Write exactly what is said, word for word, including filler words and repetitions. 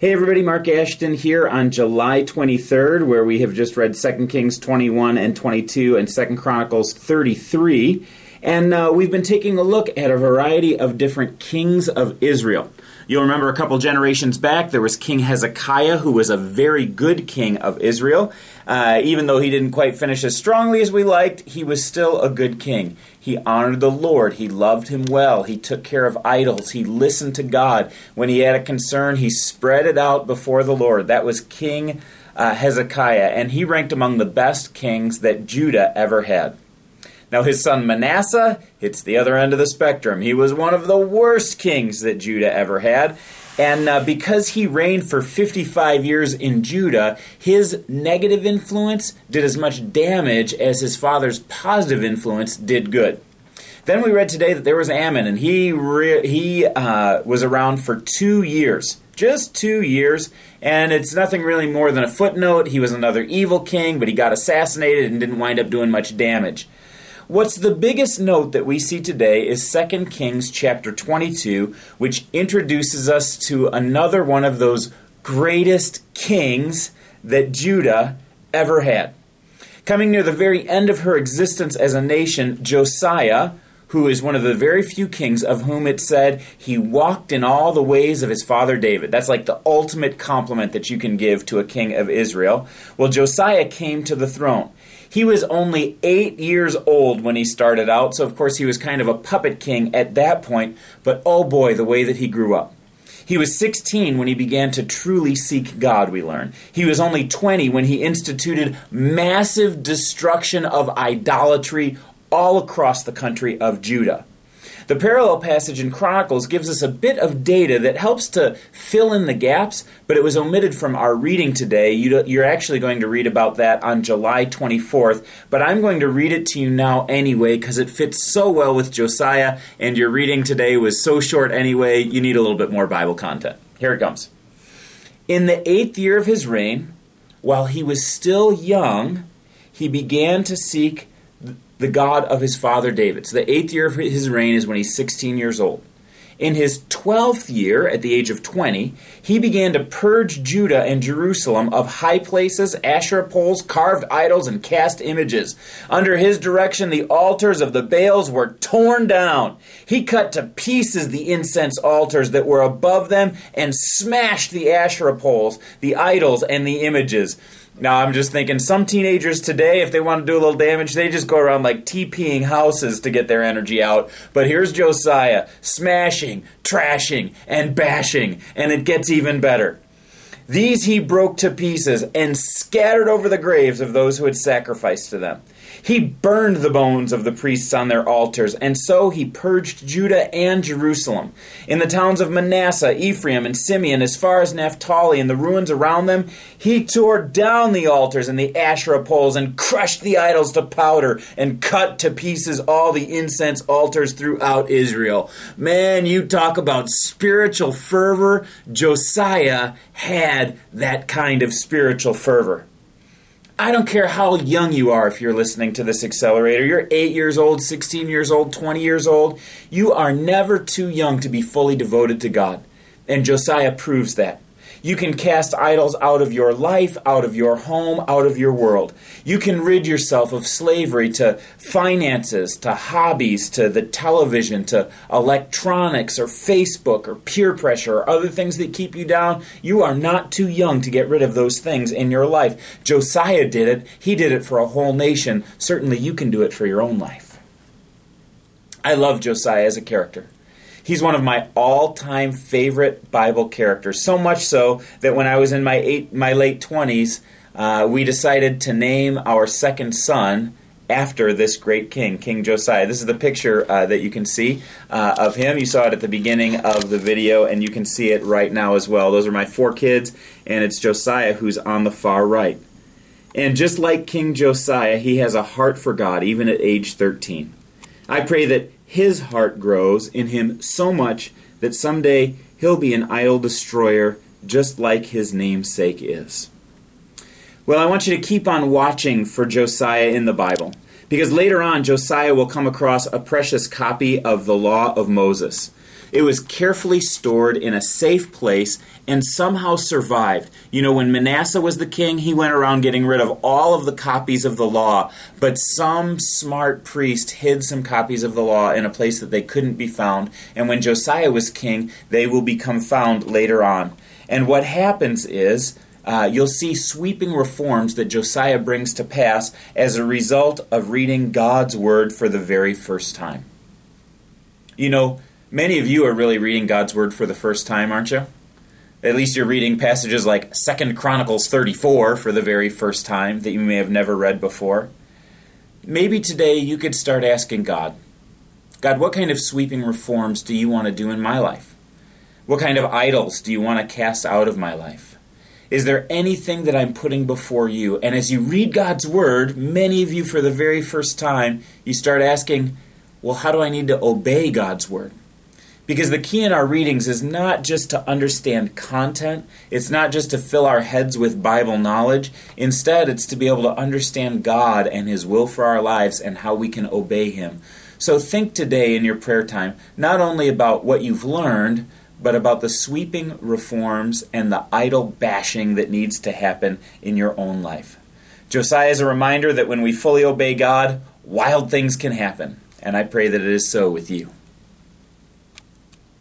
Hey everybody, Mark Ashton here on July twenty-third, where we have just read Second Kings twenty-one and twenty-two and Second Chronicles thirty-three. And uh, we've been taking a look at a variety of different kings of Israel. You'll remember a couple generations back, there was King Hezekiah, who was a very good king of Israel. Uh, even though he didn't quite finish as strongly as we liked, he was still a good king. He honored the Lord. He loved him well. He took care of idols. He listened to God. When he had a concern, he spread it out before the Lord. That was King uh, Hezekiah, and he ranked among the best kings that Judah ever had. Now his son Manasseh hits the other end of the spectrum. He was one of the worst kings that Judah ever had. And uh, because he reigned for fifty-five years in Judah, his negative influence did as much damage as his father's positive influence did good. Then we read today that there was Amon, and he re- he uh, was around for two years. Just two years, and it's nothing really more than a footnote. He was another evil king, but he got assassinated and didn't wind up doing much damage. What's the biggest note that we see today is Second Kings chapter twenty-two, which introduces us to another one of those greatest kings that Judah ever had. Coming near the very end of her existence as a nation, Josiah, who is one of the very few kings of whom it said he walked in all the ways of his father David. That's like the ultimate compliment that you can give to a king of Israel. Well, Josiah came to the throne. He was only eight years old when he started out, so of course he was kind of a puppet king at that point, but oh boy, the way that he grew up. He was sixteen when he began to truly seek God, we learn. He was only twenty when he instituted massive destruction of idolatry all across the country of Judah. The parallel passage in Chronicles gives us a bit of data that helps to fill in the gaps, but it was omitted from our reading today. You're actually going to read about that on July twenty-fourth, but I'm going to read it to you now anyway because it fits so well with Josiah, and your reading today was so short anyway, you need a little bit more Bible content. Here it comes. In the eighth year of his reign, while he was still young, he began to seek the God of his father David. So the eighth year of his reign is when he's sixteen years old. In his twelfth year, at the age of twenty, he began to purge Judah and Jerusalem of high places, Asherah poles, carved idols, and cast images. Under his direction, the altars of the Baals were torn down. He cut to pieces the incense altars that were above them and smashed the Asherah poles, the idols, and the images. Now, I'm just thinking some teenagers today, if they want to do a little damage, they just go around like TPing houses to get their energy out. But here's Josiah, smashing, trashing, and bashing, and it gets even better. These he broke to pieces and scattered over the graves of those who had sacrificed to them. He burned the bones of the priests on their altars, and so he purged Judah and Jerusalem. In the towns of Manasseh, Ephraim, and Simeon, as far as Naphtali and the ruins around them, he tore down the altars and the Asherah poles and crushed the idols to powder and cut to pieces all the incense altars throughout Israel. Man, you talk about spiritual fervor. Josiah had that kind of spiritual fervor. I don't care how young you are if you're listening to this accelerator. You're eight years old, sixteen years old, twenty years old. You are never too young to be fully devoted to God. And Josiah proves that. You can cast idols out of your life, out of your home, out of your world. You can rid yourself of slavery to finances, to hobbies, to the television, to electronics or Facebook or peer pressure or other things that keep you down. You are not too young to get rid of those things in your life. Josiah did it. He did it for a whole nation. Certainly you can do it for your own life. I love Josiah as a character. He's one of my all-time favorite Bible characters, so much so that when I was in my eight, my late twenties, uh, we decided to name our second son after this great king, King Josiah. This is the picture uh, that you can see uh, of him. You saw it at the beginning of the video, and you can see it right now as well. Those are my four kids, and it's Josiah who's on the far right. And just like King Josiah, he has a heart for God, even at age thirteen. I pray that his heart grows in him so much that someday he'll be an idol destroyer just like his namesake is. Well, I want you to keep on watching for Josiah in the Bible, because later on Josiah will come across a precious copy of the Law of Moses. It was carefully stored in a safe place and somehow survived. You know, when Manasseh was the king, he went around getting rid of all of the copies of the law, but some smart priest hid some copies of the law in a place that they couldn't be found. And when Josiah was king, they will become found later on. And what happens is, Uh, you'll see sweeping reforms that Josiah brings to pass as a result of reading God's Word for the very first time. You know, many of you are really reading God's Word for the first time, aren't you? At least you're reading passages like Second Chronicles thirty-four for the very first time that you may have never read before. Maybe today you could start asking God, God, what kind of sweeping reforms do you want to do in my life? What kind of idols do you want to cast out of my life? Is there anything that I'm putting before you? And as you read God's Word, many of you for the very first time, you start asking, well, how do I need to obey God's Word? Because the key in our readings is not just to understand content. It's not just to fill our heads with Bible knowledge. Instead, it's to be able to understand God and His will for our lives and how we can obey Him. So think today in your prayer time, not only about what you've learned, but about the sweeping reforms and the idol bashing that needs to happen in your own life. Josiah is a reminder that when we fully obey God, wild things can happen. And I pray that it is so with you.